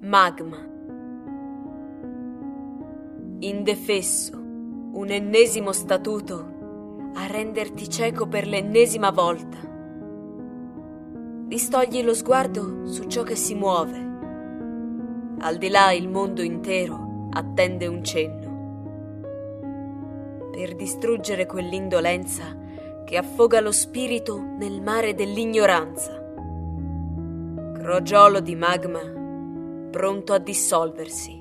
Magma. Indefesso, un ennesimo statuto a renderti cieco per l'ennesima volta. Distogli lo sguardo su ciò che si muove. Al di là il mondo intero attende un cenno. Per distruggere quell'indolenza che affoga lo spirito nel mare dell'ignoranza. Crogiolo di magma pronto a dissolversi.